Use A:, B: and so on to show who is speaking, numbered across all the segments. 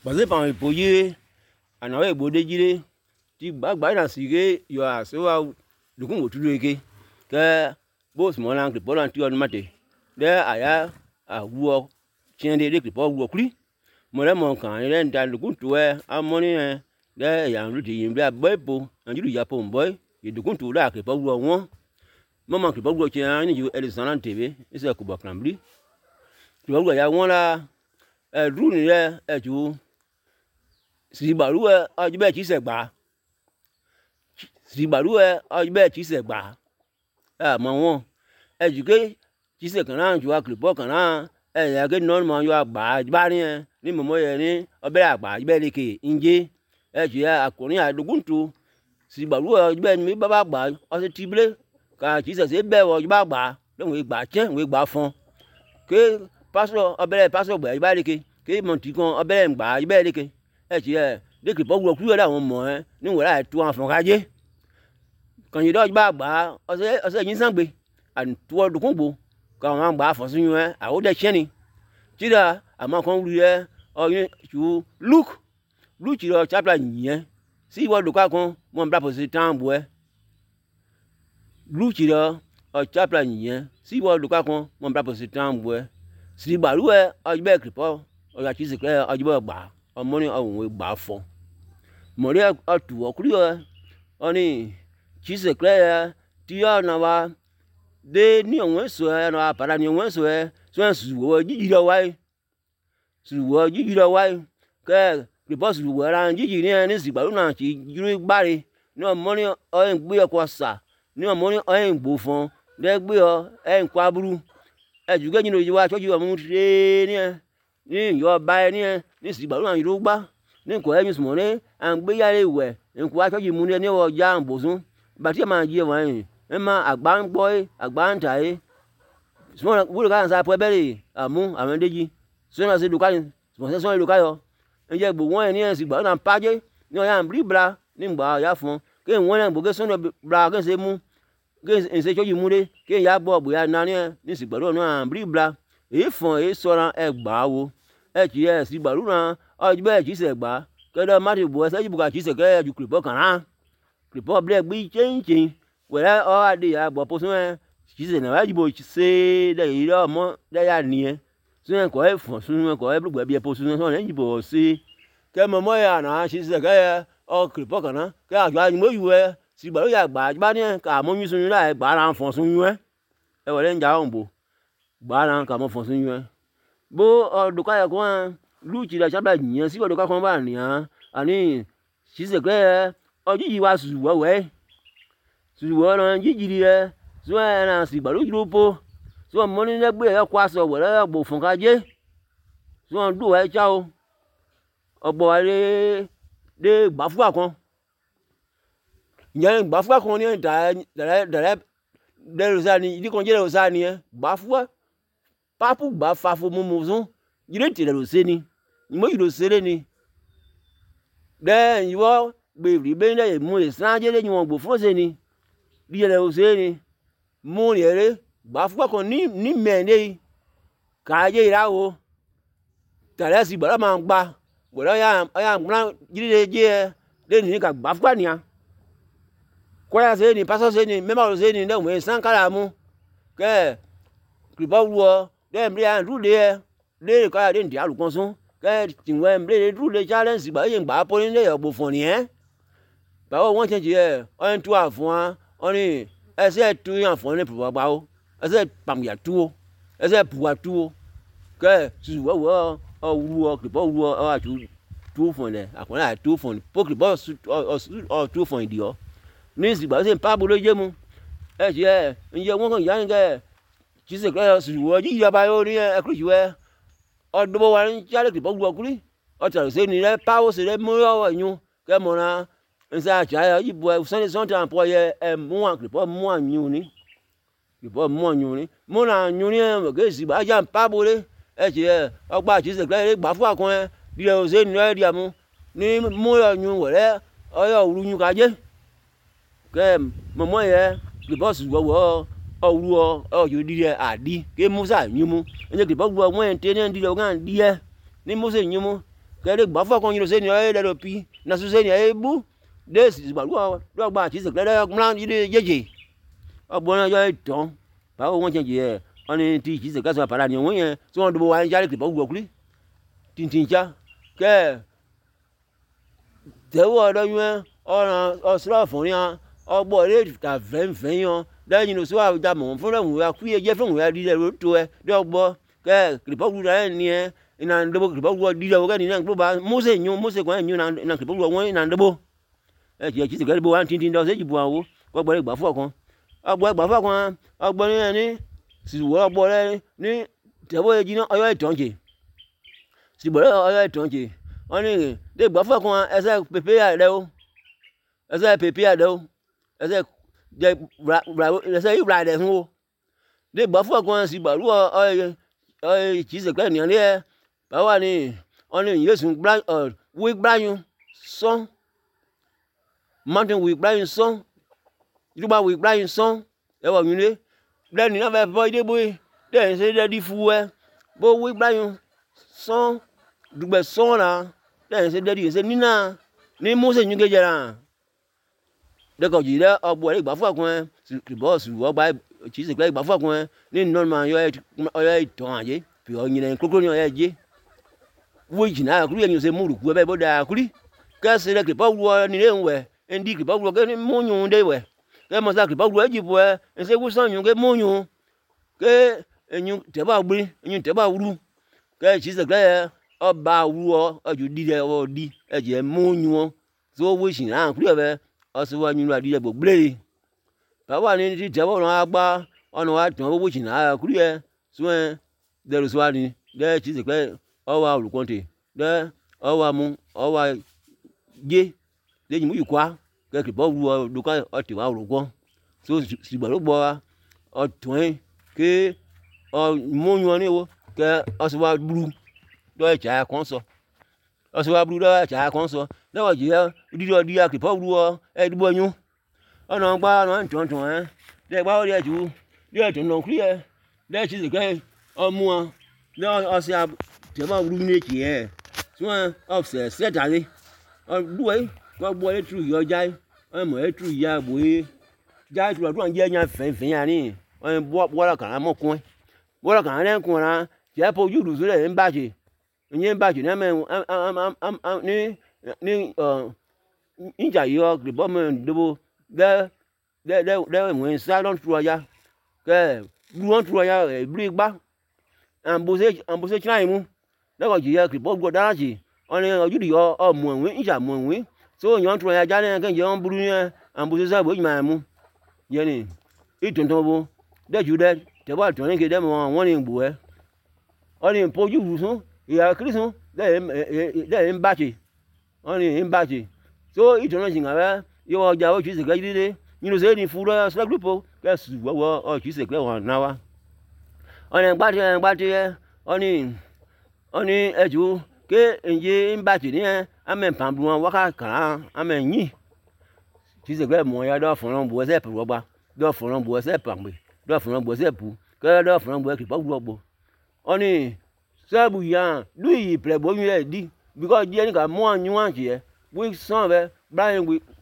A: Parce que par exemple, on a beau déjeuner, tu vas dans ce il y a ça, le coup tu le que boss mon oncle pour l'antier de maté. There aya a wo tien de que pour wo kli. Mon mon quand il est dans le coup tu es à mon there ya un lutti in bla boy, un du japon boy, et de coup tu là que pour wo won. Maman que pour wo tien ni you Alexandre TV, et c'est Kuba Klambli. Tu vois ya won là rue ni là tu si balu a ju be ti se gba. Si balu a ju be ti se gba. Ah mon won eduqué ti se kan ran ju a clip kan ran ya ke non mo yo agba ba ni mo ye ni obe agba be le ke nje ju ya akorin adoguntu si balu ju be mi baba gba o se tible ka ti se be wo ju ba gba le we gba chen we gba fon ke pastor obe pastor gba ba le ke mo ti kan obe gba be le ke ju ya de clip wo ku yo da won mo ni wo la tu an fon kaje kan yi do ju ba gba o se yin sangbe and tuo du kunbo ka wan gba fo sun yun a o de cheni tira ama kan ru ye o yin ju look ro chapter yin si wo du ka kan mo bra po si tambo look ro o chapter yin si wo du ka kan mo bra po si tambo si baru o be kripo o ya ti se kre o ju gba o mo ni o we gba fo mo re o tu o kuri o ni ti se kre ti o na wa de ni onwe so na para ni onwe so suwo jijiro wai ke report suwo ran jijiri ni sigbaru na ti jiru gbare ni omo ni o en gbe ko sa ni omo ni o en gbo fon de gbe o en kwa buru ejuge ni oji wa choji o mu re ni yo ba ni sigbaru na jiru gba ni ko eyin sumo ni an gbe yare we en kwa choji mu ni o ja nbosun ba ti ma ji e wa yin ma agba n gbo agba n ta so wo ka sa po bere amu àwọn deji so na se duka ni so duka yo nje gbo won ni si gba na paje ni o ya mbri bra ni ngba ya fun ke won na gbo ke so no bra ke se mu ke se choji mu de ke ya gbo ya na ni si gba ro na mbri bra e fun e so ran e gba wo ti e si gba ru na o ji be ti se gba ke do ma ti bo se ji bu ka ti se ke ju kripo kan ran kripo ble gbi chin wẹ́rẹ́ ọ́ adé ya gbọ́ pọ̀ sún ṣíṣe náà wájú bò ṣe dẹ̀ yìí ọmọ dẹ́yà nìyẹn sún ẹ̀kọ́ ẹ̀ fọ̀n sún ẹ̀kọ́ ẹ̀ gbẹ̀gbẹ̀ bí ẹ̀ pọ̀ sún ẹ̀ sọ̀rọ̀ ẹ̀yìn bò ṣe kẹ́ mọ̀ mọ́ ẹ̀ àná ṣíṣe kẹ́ ọ kìrìpọ̀ kan náà kẹ́ àjọ àjùmọ̀ yìí wẹ́ sì gbàlú yà gbà bá ní ká mọ́ yín sún yín láì gbà ara fọ̀n sún yín ẹ̀ wọlé ń jà ọ̀ bò gbà ara ká mọ́ fọ̀n sún yín bó ọdún káyọ̀ kó wọn lùchì rẹ̀ sábà yìnyẹn sí ọdún kákan bá nìyẹn àní ṣíṣe kẹ́ ọjọ́ yìí wá sùwọ́wẹ́ suwo ran jijiri re so na si gbaru jupo so mo ni le gbe e kwa so were gbo fun kaje so du wa cha o ogbo wa re de gbafu akan yen gbafu akan ni dare de rosa ni di kon je rosa ni gbafu papu gbafa fo mo zun jire ti ro se ni mo yi ro sere ni de iwo gbe ri be le mu isan je le ni won gbo fun se ni bí ẹlẹ́ o ṣe ni mú ní ẹrẹ́ gbà fún ọkàn ní mẹ́ẹ̀ẹ́ káàjẹ́ ìráwó tààrẹ́ sí gbọ́dọ̀ máa ń gbà gbọ́dọ̀ ọ̀yà gbọ́dọ̀ jíríde jẹ́ ẹ lẹ́nu ní ká gbà fún àníyàn kọ́yà ṣe ni pásọ̀ ṣe ni mẹ́mà ṣe ni lẹ́wọ̀n ẹ̀ sàn kára mú kẹ́ ẹ̀ kìrìpọ̀ wù ọ lẹ́yìn bí i rúlé ẹ lẹ́yìn kọ́yà lẹ́yìn tí a lùkọ́ sún kẹ́ ẹ̀ tìwọ̀n ẹ̀ lẹ́yìn rúlé challenge gbà yẹn gbà pọ́ nílẹ̀ ọ̀gbọ̀n fọ̀ nìyẹn báwo wọ́n ṣe jẹ́ ọ̀yìn tó àfọ̀n wa oni ese tu yan fon ni puwa gba o ese pamya tu o ese puwa tu o ke su wo o wu o kripo wu o atu tu fon le akon la tu fon po kripo o tu fon di o ni si gba se pa bo lo je mu e je nje won kan ya nge ti se kre su wo ji ya ba yo ni e kru ju e o do bo wa ni ja le kripo wu o kuri o ta se ni le pa o se le mu yo yun ke mo na nsa cha yi bo Sunday sometimes po ye mu an kripo mu anyun ni kripo mu anyun ni mu na anyun ni ke si ba ja pa bole e je ogba ti se kle gba fu akon di o se ni di amu ni mu anyun wore oyo uru nyun ka je ke momo ye kripo su wo uru o yo di adi ke mu sa nyun mu e kripo wo won te ni di o gan di e ni mu se nyun mu ke de gba fo kon yino se ni e de pi na su se ni e bu de si gba lu gba chi se kle de mlan yi jeje ogbo na yo ton ba wo won change e oni ti chi se ka so para ni won yen so won do wa n jare kripo gbo kuli tintin cha ke tewo do yun ọ̀ràn ọ̀sùrọ̀ fún yàn ọgbọ́n ilé ìta fẹ́ǹfẹ́ yàn lẹ́yìn oṣù àwùjá mọ̀ fún lẹ́hùn ya kú ẹjẹ́ fún ya dídẹ̀ ló tó ẹ dọ́gbọ́ kẹ́ kìrìpọ́kù rẹ̀ ní ẹ iná ndébó kìrìpọ́kù dídẹ̀ wọ́n kẹ́ni náà gbọ́ba mọ́sẹ̀ yún mọ́sẹ̀ kan yún iná kìrìpọ́kù wọn iná ndébó ẹ kì í ẹ̀kí sìkẹ́ débó wa tìǹtìǹ dọ́ sẹ́jì bu àwọn ọgbọ́n ìgbà fún ọ̀kan ọgbọ́n ní ẹni sìwọ́ ọgbọ́n rẹ ní tẹ̀wọ́ ẹjì náà ọyọ́ ìtọ́njẹ sìbọ̀ ọyọ́ ìtọ́njẹ wọ́n ní dé ìgbà fún ọ̀kan ẹsẹ̀ pépé rẹ o ẹsẹ̀ pépé rẹ o ẹsẹ̀ jẹ ẹsẹ̀ ìbra rẹ fún o dé ìgbà fún ọ̀kan sìbọ̀ ọyọ́ kì í sèpẹ́ nìyẹn ní ẹ báwa ni wọ́n ní yéésù wí gbáyún sọ́n mountain wí gbáyún sọ́n ìdúgba wí gbáyún sọ́n ẹwà yín lé lẹ́nu náà fẹ́ bọ́ ìdí bóyá lẹ́yìn sí dẹ́ẹ́dí fún ẹ bó wí gbáyún sọ́n dùgbẹ́ sọ́n la lẹ́yìn sí dẹ́ẹ́dí ṣe nínà ní mọ́sẹ̀ yín kéjẹ la dẹ́kọ̀ jì lẹ́ ọgbọ̀ ẹ̀ ìgbà fún ọkùnrin kìbọ́ọ̀sì ọgbà kì í sì pẹ́ ìgbà fún ọkùnrin ní nọ́ọ̀nù máa yọ ìtàn àjẹ́ pì ọ́ yìnyín kókó ní ọ̀yẹ́ jẹ́ wọ́n jìnnà àkúrú yẹn ṣe múlùkú ẹ bẹ́ẹ̀ bó da àkúrí kẹ́sì rẹ̀ kìbọ́ wọ nílé ń wẹ̀ ẹ̀ndí kìbọ́ wọ kẹ́ múnyùn dé wẹ̀ kẹ́ mọ̀sá kìbọ́ wọ ẹ̀jì bọ̀ ẹ̀ ṣe wú sọ̀nyùn kẹ́ múnyùn kẹ́ ẹ̀yìn tẹ́bà gbé ẹ̀yìn tẹ́bà wúrú kẹ́ kì í sì pẹ́ ọba wúrú ọjù dídẹ ọdí ẹ̀jẹ̀ múnyùn tó wọ́ jìnnà àkúrú ẹ̀ bẹ́ẹ̀ ọsùnwó nyinu adìyẹ gbogbo bàbá ni ti tẹ́wọ́ ọ̀nà àgbà ọ̀nà wa tàn owó jìnnà àkúrú ẹ̀ sún dẹrù sùn wa ni dẹ́ kì í sì pẹ́ ọwọ́ olùkọ́ntè dẹ́ ọwọ́ amú ọwọ́ jẹ́ lẹ́yìn mú ìkọ́ kẹ́kẹ́ bọ́ wu ọdúnkọ́ ọtí wa olùkọ́ tó sìgbà ló gbọ́ ọtún ẹ̀ ké ọmọnyún ní wo kẹ́ ọsùn wa búrú lọ́wọ́ ẹ̀kyà kan sọ ọsùn wa búrú lọ́wọ́ ẹ̀kyà kan sọ lọ́wọ́ jẹ́ dídí ọdí akẹ́pọ̀ wúru ẹ̀dúgbò yún ọ̀nà ọgbà ọ̀nà ntọ̀ntọ̀ ẹ̀ dẹ́ gbà ọdí ẹ̀tù dẹ́ ẹ̀tù nọ̀nkúrì ẹ̀ dẹ́ ẹ̀tù sìkẹ́ ọmú wọn lọ́wọ́ ọsẹ tẹ́wọ́ wúru ní ẹ̀kyì ẹ̀ sún ọ̀sẹ̀ sẹ́tàlẹ́ ọdúwọ̀ yìí wọ́n gbọ́ ẹ̀ tù yọ jáì ọmọ ẹ̀ tù yà bòye jáì tù ọdún àjẹ́ ẹ̀yà fẹ̀fẹ̀ yà ní ọ̀yìn bọ́ọ̀lọ̀ kàn án mọ̀kún ẹ̀ bọ́ọ̀lọ̀ kàn án lẹ́kùn ọ̀rá jẹ́ pọ̀ ojú ìdùsú rẹ̀ ń bàjẹ́ ìyẹn ń bàjẹ́ ní ìjà yìí ọ kìrìbọ́ mọ̀ ndóbó dẹ́wọ̀n sá lọ́n tu ọ̀ya kẹ́ lùwọ́n tu ọ̀ya ìbírí gbá àǹbọ̀sẹ̀ tíráì mú lẹ́kọ̀ọ́ jì yẹ kìrìbọ́ gbọ́ dára jì ọ̀nà ojú ìdí ọmọ ìwé ìjà mọ̀ ìwé so yàn tu ọ̀ya jáde kẹ́ńjẹ́ wọn burú yẹn àǹbọ̀sẹ̀ sábò ìjìmọ̀ àmú yẹn ni ìtọ̀ntọ̀ bó dẹ́jú dẹ́ tẹ̀wọ́ àtọ̀ ní kéde mọ̀ wọ́n ní gbò ẹ́ ọ̀nà ìpọ́jú sún ìyá kírísùn lẹ́yìn ń bàjẹ́ ọ̀nà ń bàjẹ́ so ìtọ̀nà jìngà rẹ̀ yọ ọjà ó kì í sèké dídé nínú sẹ́yìn ní fúrọ́ sẹ́gbìpọ̀ kẹ́sù wọ́wọ́ ọ kì í sèké wọn náà wá ọ̀nà ìgbàtí ọ̀nì ẹ̀jú ké ẹ̀yẹ ń bàjẹ́ ní ẹ̀ amẹ̀ pàmbù wọn wákà kàrà amẹ̀ yìn kì í sèké mọ̀ ya dọ́ fọ̀rọ̀ bù ẹsẹ̀ pù rọ́gbà dọ́ fọ̀rọ̀ bù ẹsẹ̀ pàmbè dọ́ fọ̀rọ̀ bù ẹsẹ̀ pù kẹ́ dọ́ fọ̀rọ̀ bù ẹkì pọ́gbù ọ̀gbọ̀ ọ̀nì sẹ́bù yàn lùyì pẹ̀lẹ́bọ̀ yín rẹ̀ di bíkọ́ díẹ̀ ní ká mọ́ àyún àjì ẹ̀ wí sàn bẹ́ brian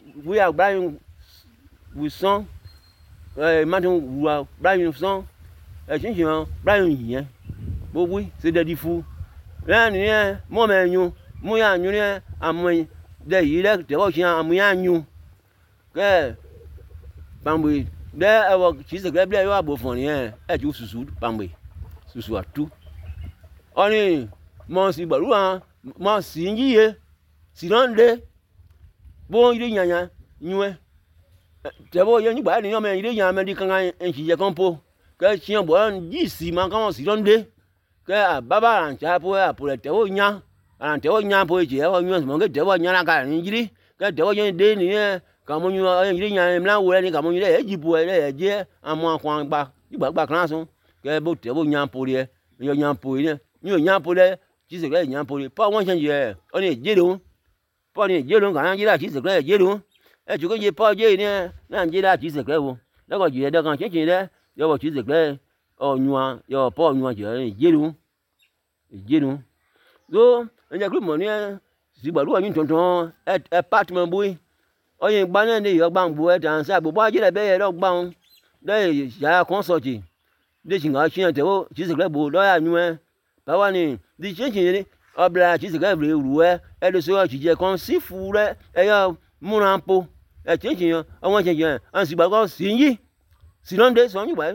A: wí sàn martin wùwà brian sàn ẹ̀sìnṣìn wọn brian yìnyẹn gbogbo ṣe dẹ́di fún lẹ́yìn nìyẹn mọ́ mẹ́yún mú yà yún ní àmọ́ dẹ́ yìí lẹ́ tẹ́wọ́ sí àmọ́ yà yún kẹ́ pàmbè dẹ́ ẹ̀wọ̀ kì í sèké bílẹ̀ yóò àbò fún nìyẹn ẹ̀ tí ó sùsù pàmbè sùsù àtú ọ̀nì mọ̀ sí gbàlú wọn mọ̀ sí yíyẹ sí lọ́ndé bó yìí yànyàn yún ẹ tẹ́wọ́ yẹn nígbà yẹn nìyẹn mẹ́ yìí yàn mẹ́ di kankan ẹ̀ sì yẹ kán po kẹ́ tiɲɛ bɔ yi si ma kama si dɔn de kɛ a baba arantsa po apolɛ tɛwɔ nya arantɛwɔ nya po etsi ɛwɔ nyɔ sɔmɔ kɛ tɛwɔ nya la ka ni yiri kɛ tɛwɔ nya de ni yɛ kamo nyɔ yiri nya mla wo lɛ ni kamo nyi lɛ edzi po lɛ edze amɔ akɔn gba gba kan so kɛ bo tɛwɔ nya po lɛ yɔ nya po yɛ nyɔ nya po lɛ tsi se kɛ nya po lɛ pɔ wɔn tiɲɛ yɛ ɔni edze do pɔ ni edze do kana dzi la tsi se kɛ edze do etsu ke dze pɔ dze yi ne na dze la tsi se kɛ wo lɛ kɔ dzi yɛ dɛ kan tsitsi dɛ yọ wọ tsi sèkpẹ ọnyua yọ pọ ọnyua jẹ ìdjénu so enye kru mo ni sigba lu yin tonton apartment boy oyin gba na ni yo gba ngbo tan sa gbogbo aje le be ye lo gba un de ya consult de singa chin te o ji se gbo lo ya nu ba wa ni di chin ni obla ji se gbo ru de so ji je kon si fu re yo murampo chin yo awon chin an sigba ko sinyi sinonde so yin ba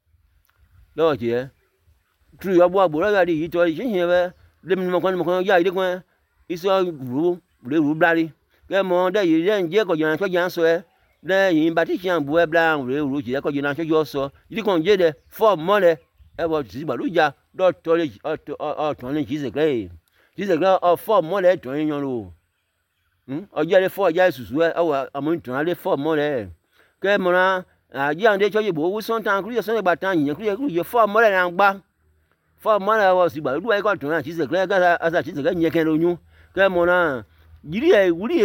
A: lo je tru yo bo agbo ya di to chin be le mi mo kon ya ide kon iso ru blari ke mo de yi de nje ko jan so jan so de yin ba ti chan bu bla ru je ko jan so jo so yi kon je de for mo le e bo ti ba lu ja do to le to ni ji se gre o for mo le to yin lo ojo le for ja susu e o amu to le for mo le ke mo na aji an de cho je bo wu son tan kru so gba tan yin kru je for mo le na gba for mo le wo si gba lu e ko to na ji se gre ga asa ji se gre yin ken lo yun ke mo na yiri e wuri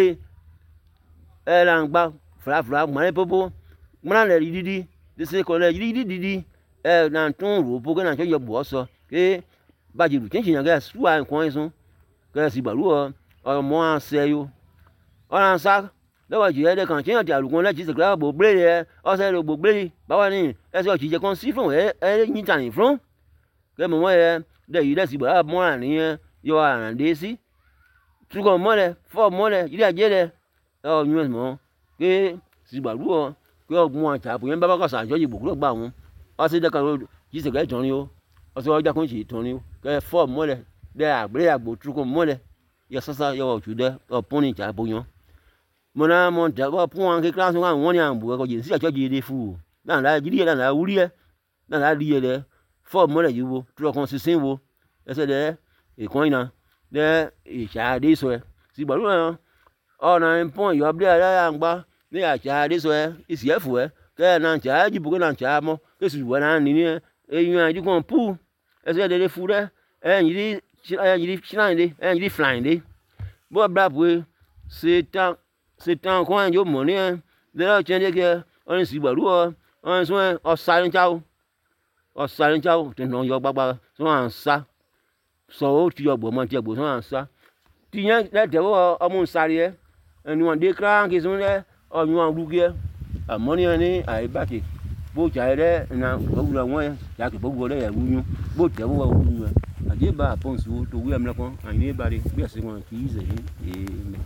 A: e la gba fra mo le popo mo na le didi de se ko le didi na tun ro po ke na cho je bo so ke ba ji lu chin ga su a nkan sun ke si gba lu o mo an se yo ọ̀ràn sá lọ́wọ́ jù ẹ́ kan tí yàn tí àlùkùn lẹ́jì sí kíláàbò gbélé ẹ ọ̀sẹ̀ ló gbò gbélé báwa ní ẹsẹ̀ ọ̀chì jẹ́ kan sí fún ẹ yín tàn fún kẹ́ mọ̀ wọ́n yẹ dẹ̀ yìí lẹ́sìn bọ̀ mọ́ra nìyẹn yọ àràǹdé sí tukọ̀ mọ́lẹ̀ fọ́ mọ́lẹ̀ yìí àjẹ́ lẹ̀ ọ̀yún ẹ̀ mọ́ pé sìgbàlú ọ pé ọgbọ́n àtàkùn yẹn bá bá kọ̀sà àjọ yìí gbòkúrò gbà wọn ọ̀sẹ̀ dẹ́ka ló jì sí kẹ́ tán ni ó ọ̀sẹ̀ ọjà kún sí tán ni ó kẹ́ fọ́ mọ́lẹ̀ dẹ́ àgbélé àgbò tukọ̀ mọ́lẹ̀ yẹ sọ́sá yọ ọ̀tún dẹ́ ọ̀pọ́n ní ìtàbó yan mona mon da ba puan ke class wa won yan bu ko je si acho je de fu na la jiri na la wuri na la ri ele fo mo le yiwo tro kon sisin wo ese de e kon ina de e sha de so si gbaru o na pon yo ble ala ya ngba ni a sha de so isi efu ke na cha ji bu ke na cha mo ke su wo na ni e yun ji kon pu ese de fu de yiri shine de yiri flying de bo bra bu c'est un coin yo money de la chende ke on si baru on so o salin chao te no yo gbagba so an sa so o ti yo gbo mo ti gbo so an sa ti yan le de wo omu sare enu on de kran ke so le oyun an ruge amoni ni ai baki bo ja ere na bo wura won ya ke bo wo le ya wuyun bo te wo wuyun aje ba pon su to wi am le kon ani ba de bi ase won ki ze